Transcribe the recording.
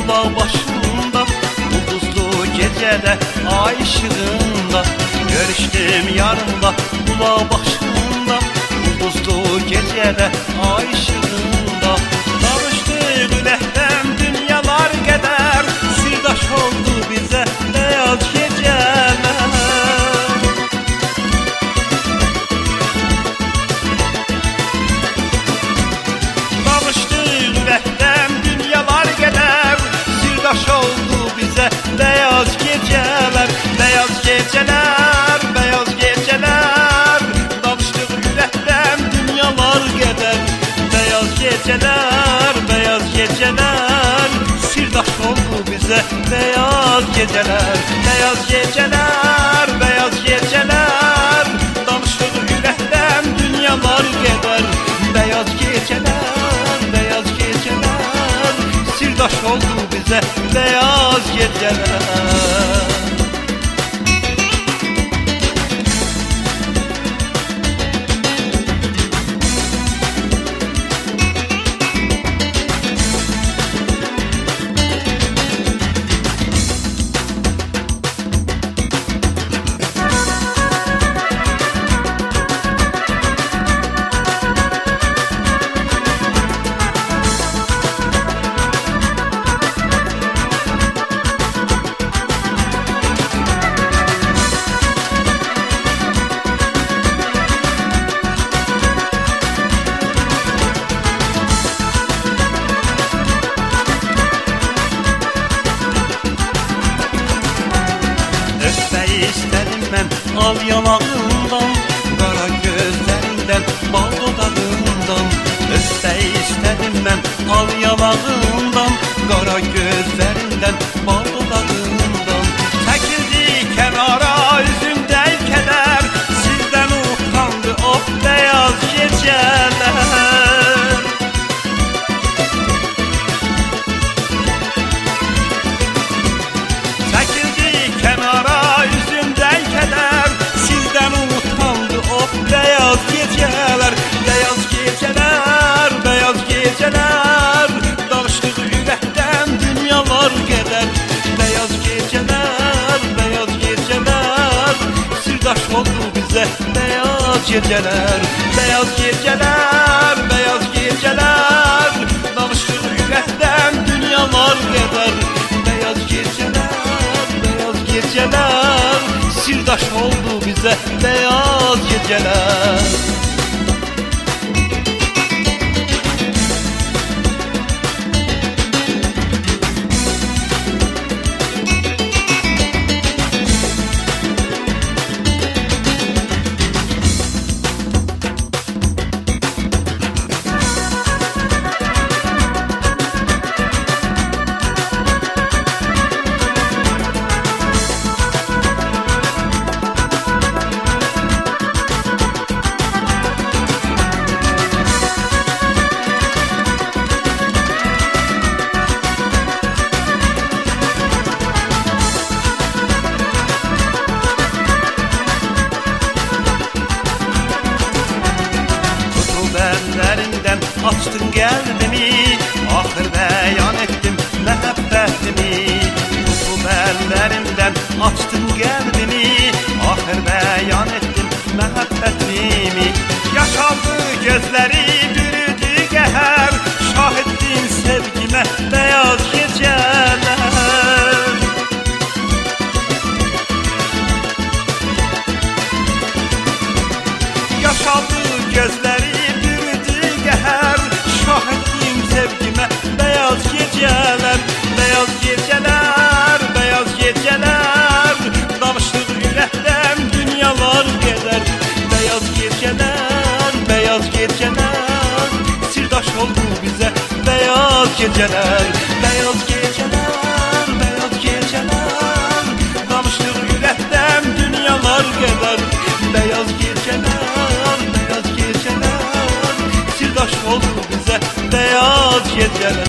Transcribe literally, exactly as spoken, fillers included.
dağ başında, ulduzlu gecede ay ışığında. Görüştüm yarında bu dağ başında, ulduzlu gecede ay ışığında. Danıştık ürəkdən dünyalar qədər, sirdaş oldu bizə beyaz gecələr. Danıştık ürəkdən dünyalar qədər, sirdaş oldu bizə beyaz gecələr. Beyaz gecələr, beyaz gecələr. Danıştık ürəkdən dünyalar qədər, beyaz gecələr, beyaz gecələr. Sirdaş oldu bizə beyaz gecələr. Beyaz gecələr, beyaz gecələr. Danıştık ürəkdən dünyalar qədər, beyaz gecələr, beyaz gecələr. Sirdaş oldu bizə beyaz gecələr. İstedim mən al yanağından, qara gözlərindən, bal dodağından. Öpmək istədim mən al yanağından, qara gözlərindən, bal dodağından. Çəkildi kənara üzündən kədər, sizdən utandı o beyaz gecələr. Çəkildi kənara beyaz geceler, beyaz geceler, beyaz geceler. Danıştık ürəkdən dünyalar qədər, beyaz geceler, beyaz geceler. Sirdaş oldu bizə beyaz geceler, beyaz geceler, beyaz geceler. Danıştık ürəkdən dünyalar qədər, beyaz geceler, beyaz geceler. Sirdaş oldu bizə beyaz geceler. Açtın qəlbimi, axır bəyan etdim məhəbbətimi. Tutub əllərimdən açtın qəlbimi, axır bəyan etdim məhəbbətimi. Yaşaldı gözləri, bürüdü qəhər, şahidin sevgimə beyaz gecələr. Yaşaldı gözləri, şahitliğim sevgime beyaz geceler, beyaz geceler, beyaz geceler. Danıştık ürəkdən dünyalar qədər, beyaz geceler, beyaz geceler. Sirdaş oldu bizə beyaz geceler, beyaz geceler, beyaz geceler. Danıştık ürəkdən dünyalar qədər, beyaz geceler, beyaz geceler. Sirdaş oldu bizə beyaz geceler.